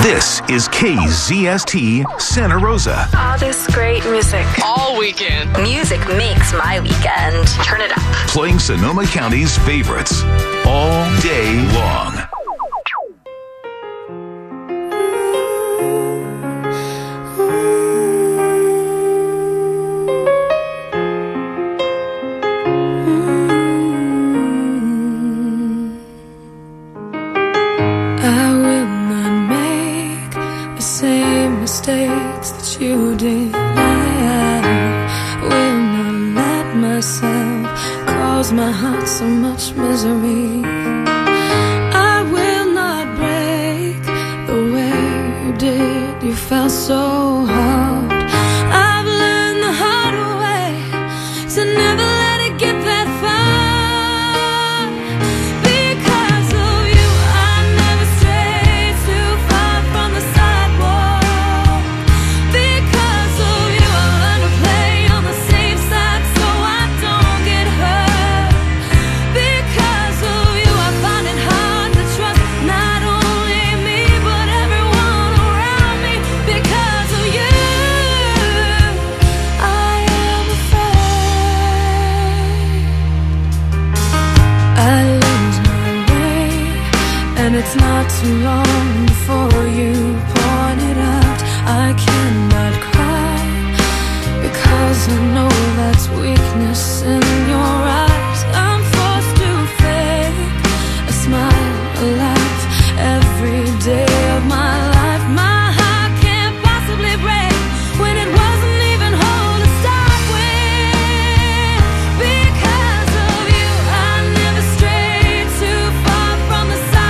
This is KZST Santa Rosa. All this great music. All weekend. Music makes my weekend. Turn it up. Playing Sonoma County's favorites all day long. Mistakes that you did, I will not let myself cause my heart so much misery. I will not break the way you did. You felt so hard. I've learned the hard way to never let it get that far. It's not too long before you point it out. I cannot cry because I know that's weakness in your eyes. I'm forced to fake a smile, a laugh every day of my life. My heart can't possibly break when it wasn't even whole to start with. Because of you, I never strayed too far from the side.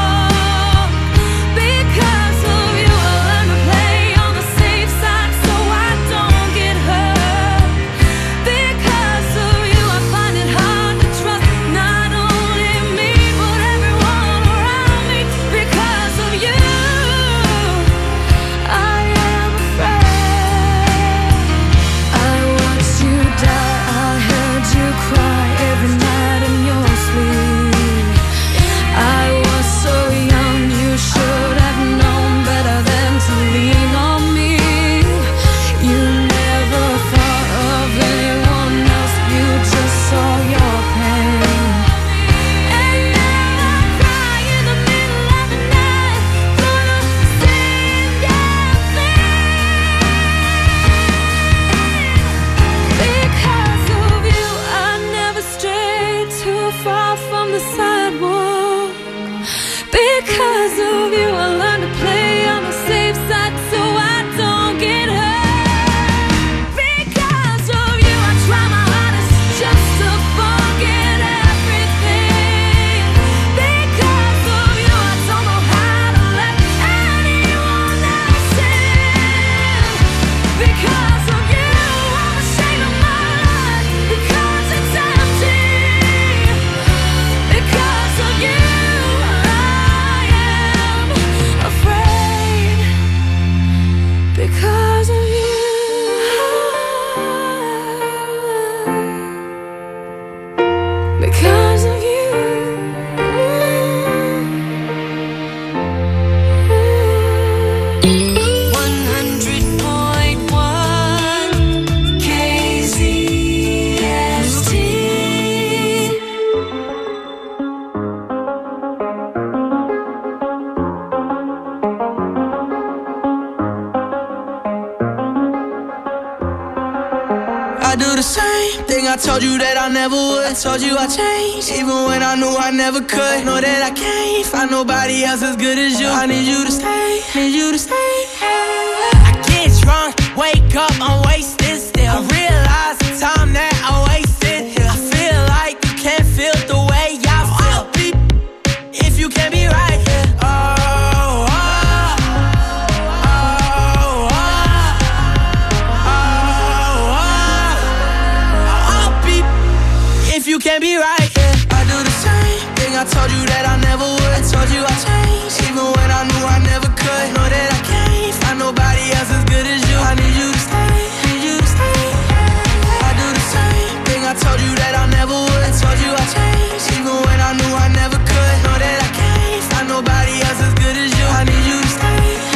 I told you that I never would. I told you I changed, even when I knew I never could. Know that I can't find nobody else as good as you. I need you to stay, need you to stay. I get drunk, wake up, I'm wasted still. I realize the time that I wasted here. I feel like you can't feel the way I feel. If you can't be right here. You can't be right, yeah. I do the same thing I told you that I never would. I told you I changed, even when I knew I never could. Know that I can't find nobody else as good as you. I need you to stay, need you to stay. I do the same thing I told you that I never would. I told you I changed, even when I knew I never could. Know that I can't find nobody else as good as you. I need you to stay.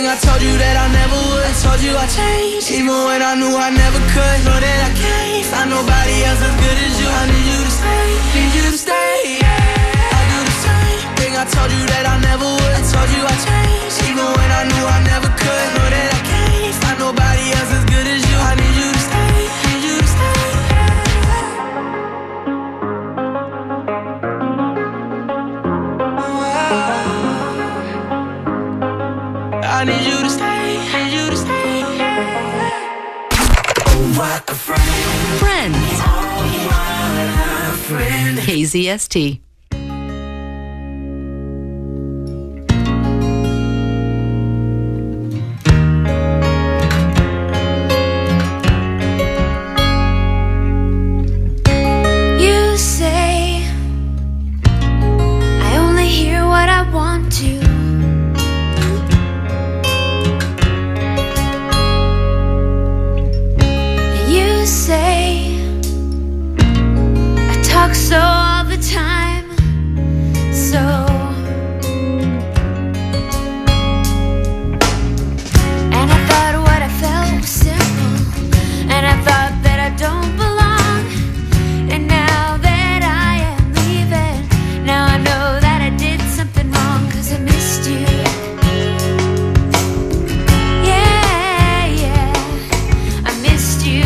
I told you that I never would. I told you I changed, even when I knew I never could. Know that I can't find nobody else as good as you. I need you to stay, need you to stay, yeah. I do the same thing, I told you that I never would. I told you I changed, even when I knew I never could. Know that I can't find nobody else as good as you. I need you to stay, need you to stay. I need you to stay, need you to stay. Oh, what a friend. Friends. Oh, what a friend. KZST. You say I only hear what I want to. You say I talk so all the time, so and I thought what I felt was simple, and I thought that I don't belong. And now that I am leaving, now I know that I did something wrong, 'cause I missed you. Yeah, yeah, I missed you.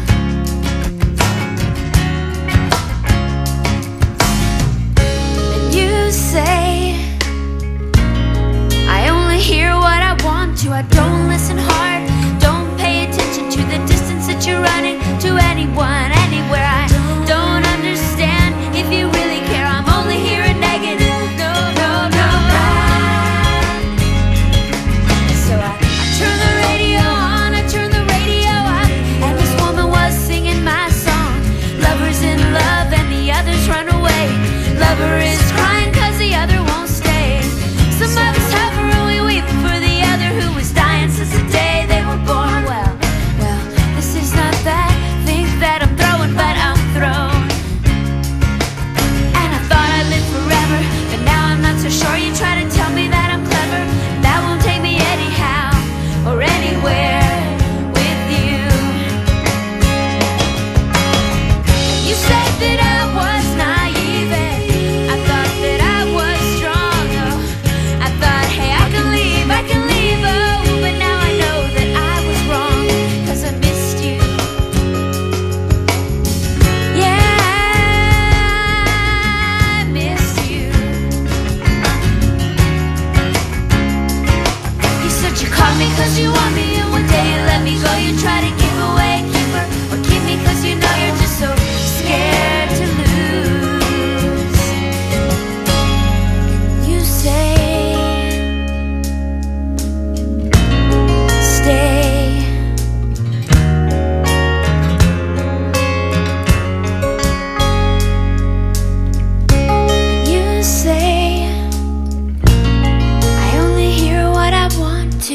And you say I only hear what I want to. I don't listen hard, don't pay attention to the distance that you're running to anyone, anywhere. I don't understand if you really care. I'm only hearing negative. No, no, no. So I turn the radio on, I turn the radio up, and this woman was singing my song. Lover's in love and the others run away. Lover is crying 'cause the other won't stay. Some of us hover and we weep for the other who was dying since the day they were born. Well, this is not that thing that I'm throwing, but I'm thrown. And I thought I'd live forever, but now I'm not so sure. You try to tell me that I'm clever, that won't take me anyhow or anywhere with you. You said that I was naive, I thought that I was strong. Oh, I thought, hey, I can leave, oh, but now I know that I was wrong, 'cause I missed you. Yeah, I missed you. You said you called me 'cause you want me, and one day you let me go. You try to give away a keeper, or keep me 'cause you know you're just so scared to lose. You say stay. You say I only hear what I want to.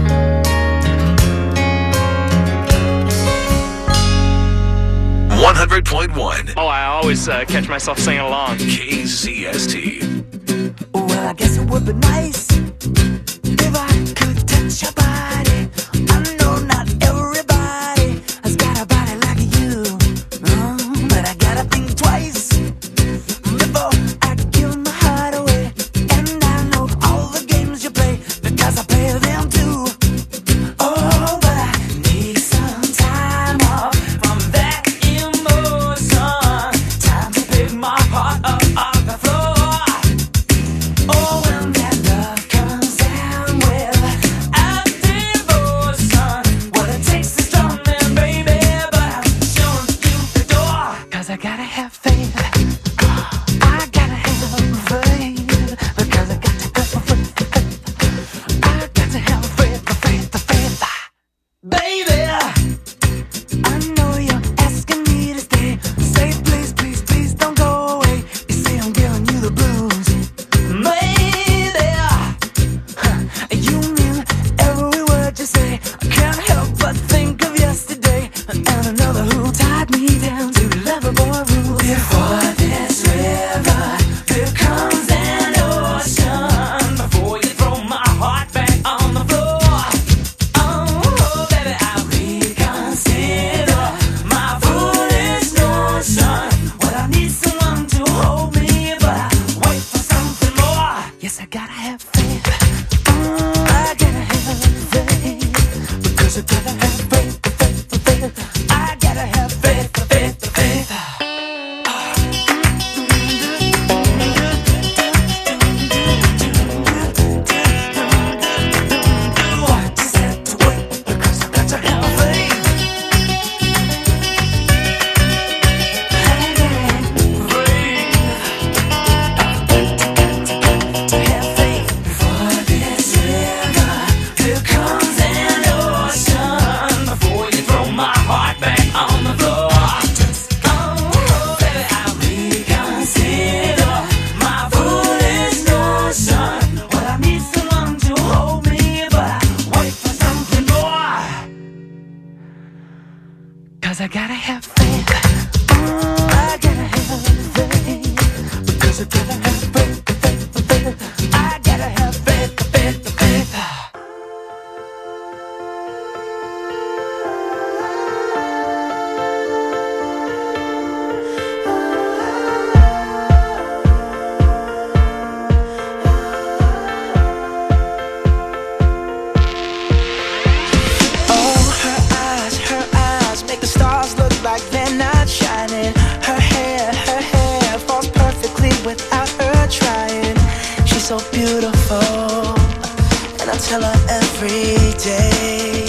100.1 Oh, I always catch myself singing along. KZST. Well, I guess it would be nice if I could touch your body. I know not everybody has got a body like you, but I gotta think twice before I give my heart away. And I know all the games you play because I play them too. Oh, but I need some time off from that emotion. Time to pick my heart up off the floor. Oh, when that love comes down with a devotion, what it takes is strong, man, baby, but I'm showing you the door. 'Cause I gotta have faith, I gotta have faith, because I got to go for faith, I got to have faith, baby. I know you're asking me to stay. Say please, please, please don't go away. You say I'm giving you the blues, maybe. You mean every word you say. I can't help but think of yesterday and another who tied me down to Loverboy rules. Before this river becomes an ocean, before you throw my heart back on the floor, 'cause I gotta have faith, faith, faith. I gotta have faith, faith, faith. I gotta have faith. I gotta have faith. Because I gotta have faith, faith, faith. I gotta have faith, faith, faith. So beautiful, and I tell her every day.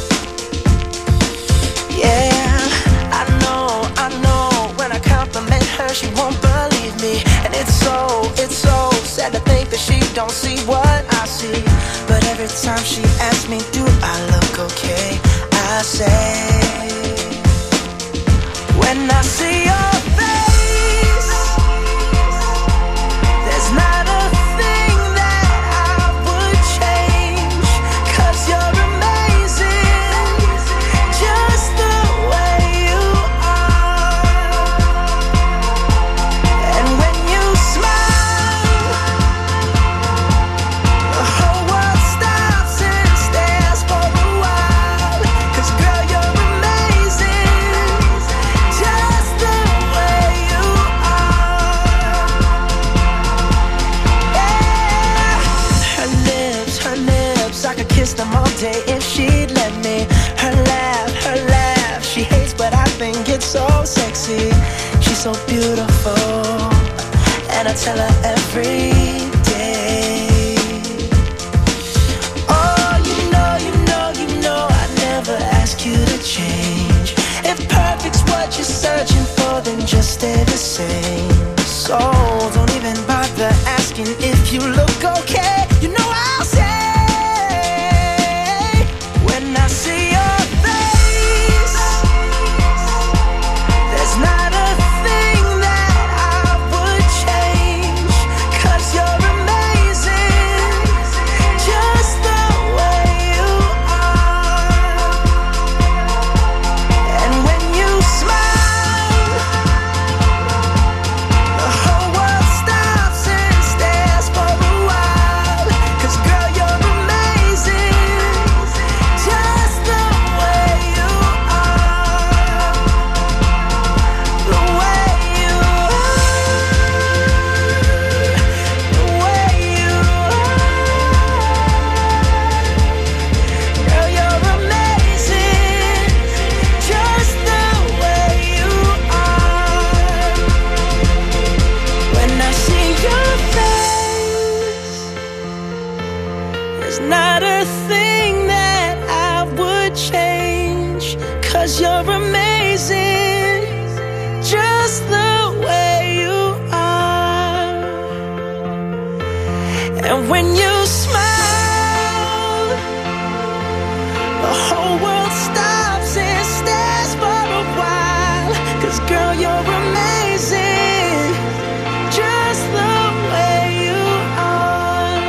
Yeah, I know, when I compliment her, she won't believe me. And it's so sad to think that she don't see what I see. But every time she asks me, do I look okay? I say, when I see your face, there's not a them all day if she'd let me. Her laugh, she hates but I think it's so sexy. She's so beautiful, and I tell her every day. Oh, you know I never ask you to change. If perfect's what you're searching for, then just stay the same. So don't even bother asking if you look okay. You know I'll say, not a thing that I would change, 'cause you're amazing, just the way you are. And when you smile, the whole world stops and stares for a while. 'Cause girl, you're amazing, just the way you are.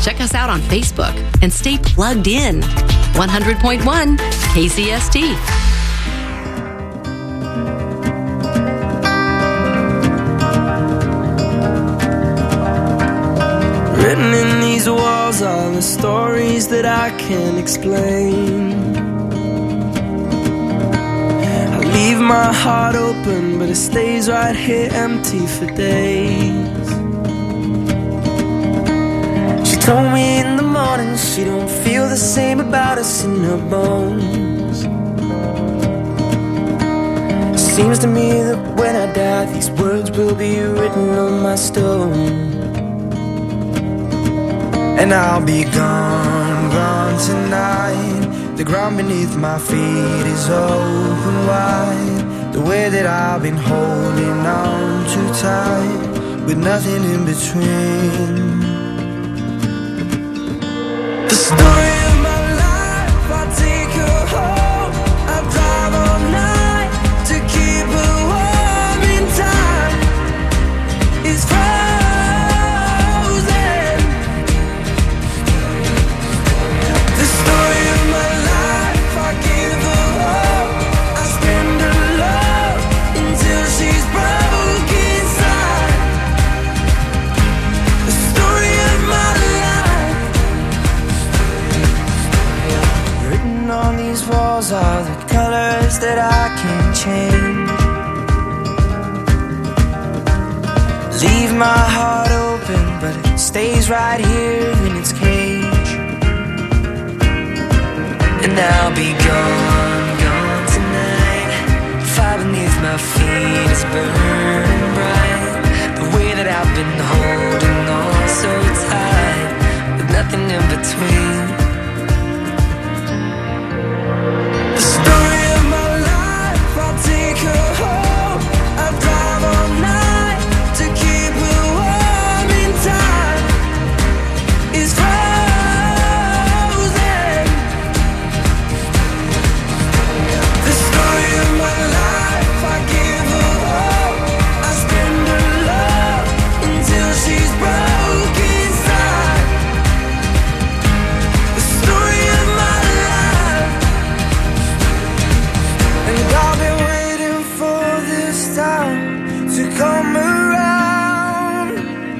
Check us out on Facebook and stay plugged in. 100.1 KZST. Written in these walls are the stories that I can't explain. I leave my heart open, but it stays right here empty for days. She told me in the morning she don't feel the same about us in her bones. Seems to me that when I die, these words will be written on my stone. And I'll be gone, gone tonight. The ground beneath my feet is open wide. The way that I've been holding on too tight, with nothing in between. The story of my life, I take her home. I drive all night to keep her warm in time. It's frozen. The story of my life, I give her all. I spend her love until she's broke inside. The story of my life. Written on these walls are the colors that I can't change. Leave my heart open, but it stays right here in its cage. And I'll be gone, gone tonight. Fire beneath my feet is burning bright. The way that I've been holding on so tight, with nothing in between. The story of my life, I'll take her home. I drive all night to keep her warm in time. It's frozen. The story of my life, I give her all. I spend her love until she's broke inside. The story of my life. And I've been waiting for this time to come around.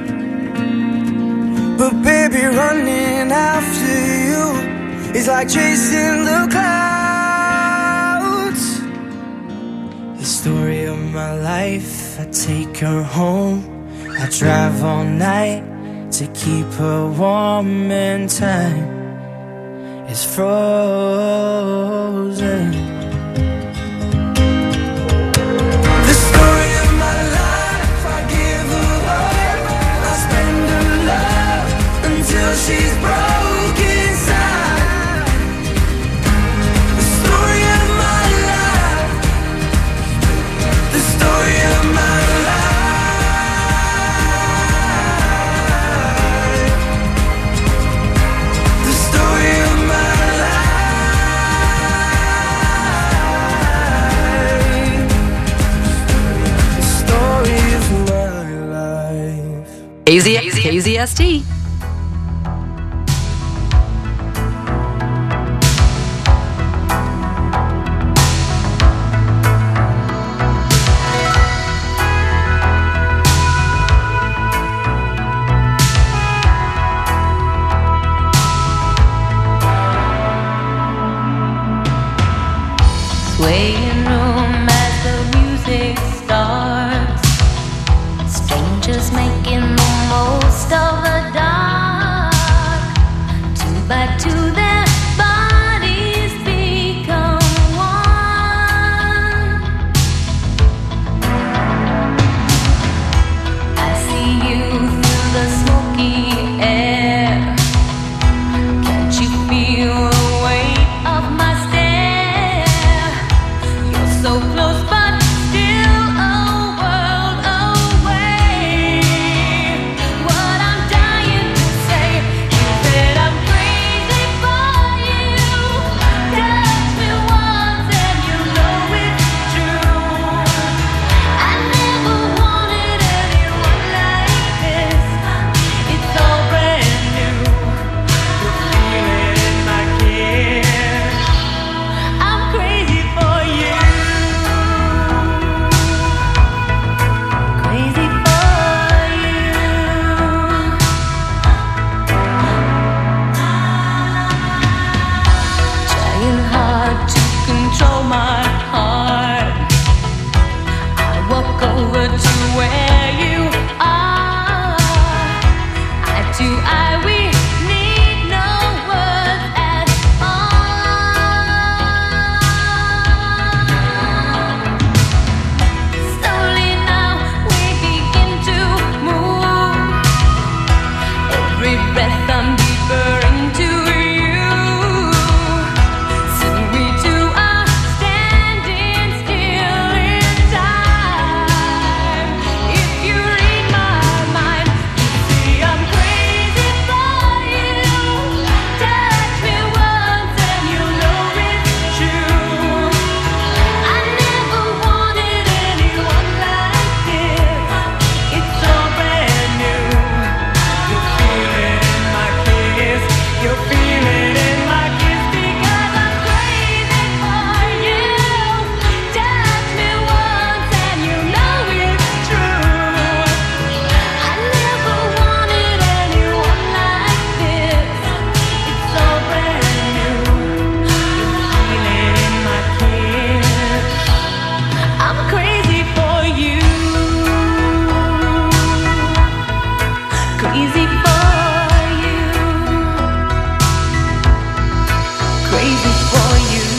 But baby, running after you is like chasing the clouds. The story of my life, I take her home. I drive all night to keep her warm in time. It's frozen. The story of my life, I give her all. I spend her love until she's broke inside. The story of my life. The story of my life. The story of my life. The story of my life. KZST. Swaying room as the music starts. Strangers making the most of the dark. Two by two their bodies become one. I see you through the smoky air. Can't you feel the weight of my stare? where you are. Eye to eye, we need no words at all. Slowly now we begin to move. Every breath I'm deeper into you. Soon we two are standing still in time. If you read my mind, you see I'm crazy for you. Touch me once and you know it's true. I never wanted anyone like this. It's so brand new. You feel it in my kiss. You feel it in my kiss because I'm crazy for you. Touch me once and you know it's true. I never wanted anyone like this. It's so brand new. You feel it in my kiss. I'm crazy for you. Crazy for you. Crazy for you.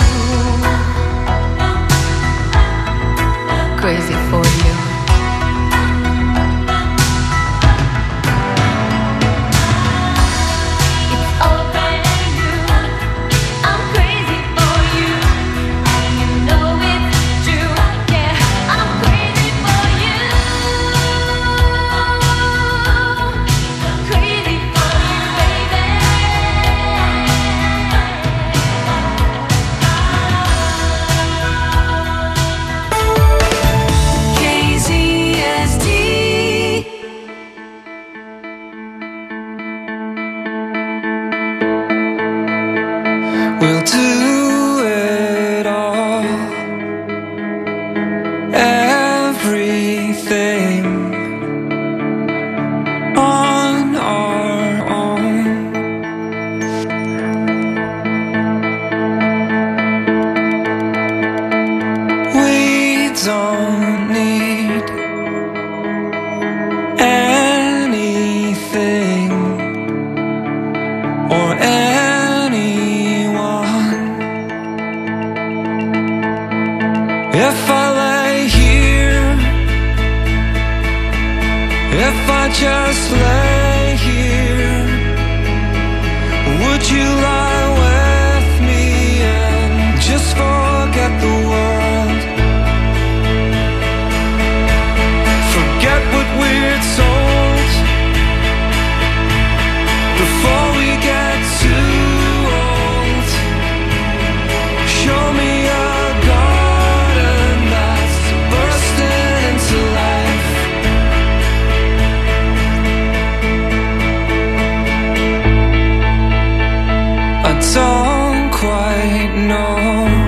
Crazy for you. It's all brand new. I'm crazy for you. And you know it's true. Yeah, I'm crazy for you. Crazy for you, baby. KZSD. We'll do it all, everything on our own. We don't need anything or anyone. If I lay here, if I just lay here, would you lie with me and just forget the world? Forget what we're told before we get too old. Show me a garden that's bursting into life. I don't quite know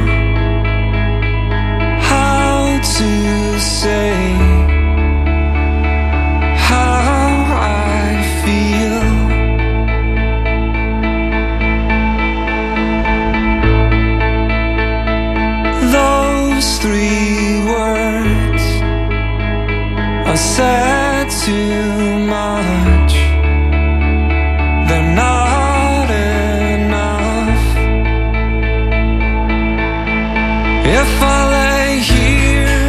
how to say how I feel. Those 3 words are said too much. They're not enough. If I lay here,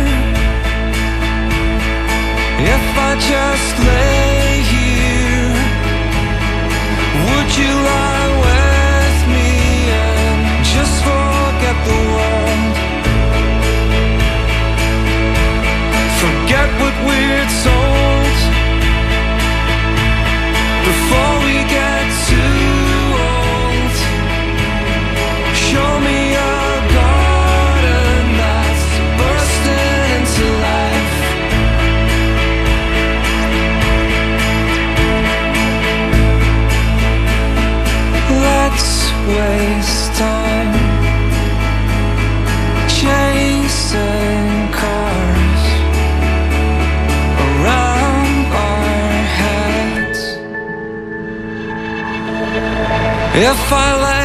if I just lay here, would you lie with me and just forget the world? Forget what we're told before we get too old. Show me a garden that's bursting into life. Let's waste time chasing cars around our heads. If I let